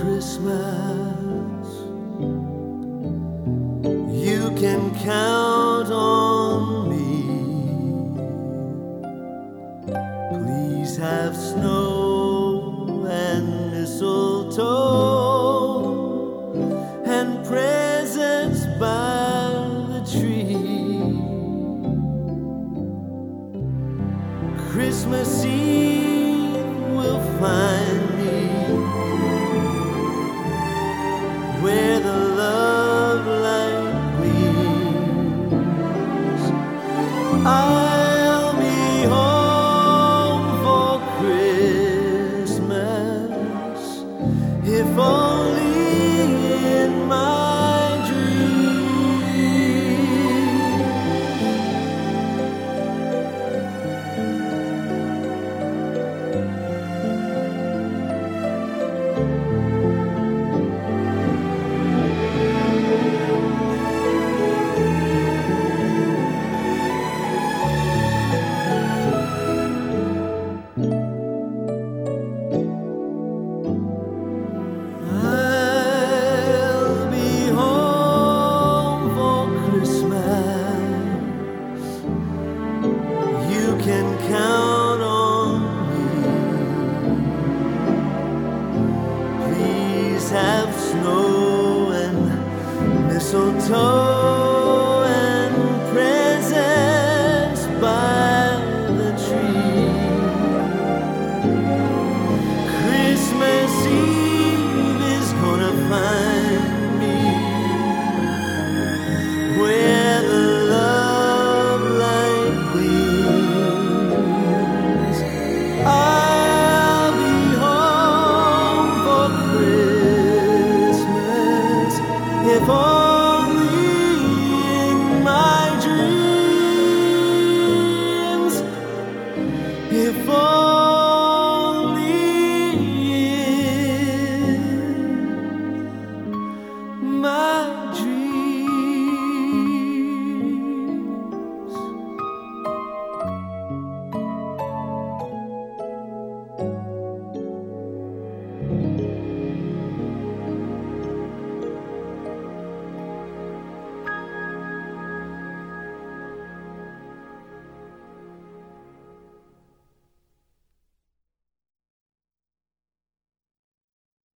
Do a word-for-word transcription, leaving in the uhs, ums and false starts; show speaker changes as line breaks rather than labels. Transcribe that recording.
Christmas. You can count on me. Please have snow and mistletoe and presents by the tree. Christmas Eve will find me where the love light gleams. I'll be home for Christmas, if only in my dream. I'll be home for Christmas. You can count on me. Please have snow and mistletoe